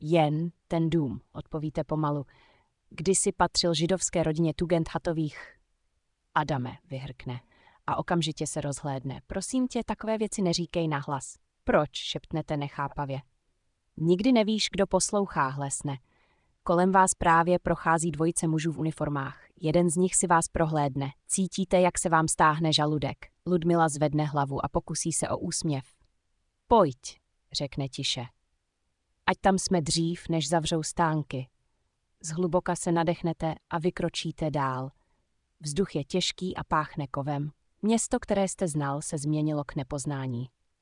Jen ten dům, odpovíte pomalu. Kdysi patřil židovské rodině Tugendhatových. Adame, vyhrkne. A okamžitě se rozhlédne. Prosím tě, takové věci neříkej nahlas. Proč, šeptnete nechápavě. Nikdy nevíš, kdo poslouchá, hlesne. Kolem vás právě prochází dvojice mužů v uniformách. Jeden z nich si vás prohlédne. Cítíte, jak se vám stáhne žaludek. Ludmila zvedne hlavu a pokusí se o úsměv. Pojď, řekne tiše. Ať tam jsme dřív, než zavřou stánky. Zhluboka se nadechnete a vykročíte dál. Vzduch je těžký a páchne kovem. Město, které jste znal, se změnilo k nepoznání.